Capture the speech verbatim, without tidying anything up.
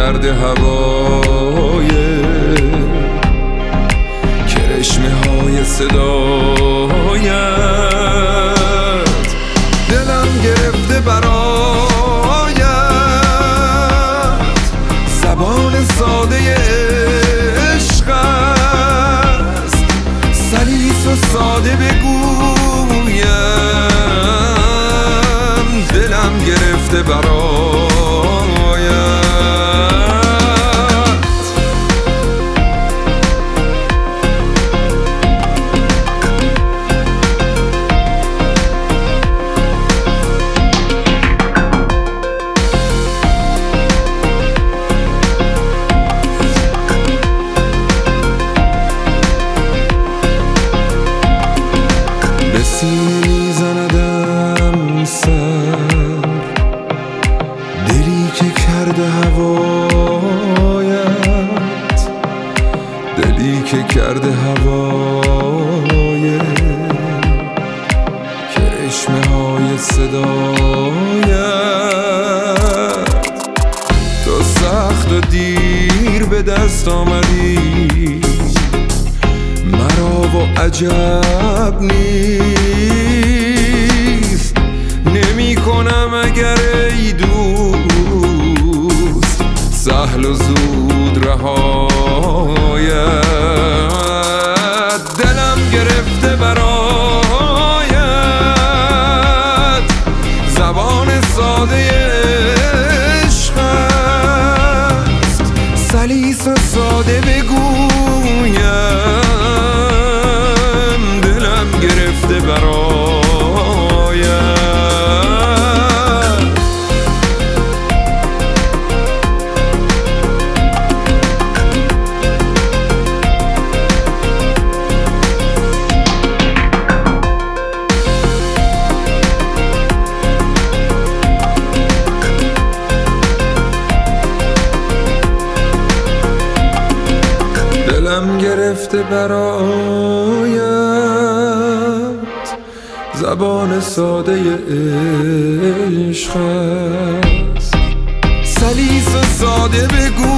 کرده هوای کرشمه های صدایت. دلم گرفته برایت زبان ساده عشق است، سلیس و ساده بگویم دلم گرفته برایت. سینه زندم سر دلی که کرده هوایت، دلی که کرده هوای کرشمه های صدایت. تو سخت و دیر به دست آمدی مرا و عجب نیست، نمی کنم اگر ای دوست سهل و زود رهایت. دلم گرفته برایت زبان ساده عشق است، سلیس و ساده بگویم گرفته برایت. دلم گرفته برایت زبان ساده عشق است، سلیس و ساده بگو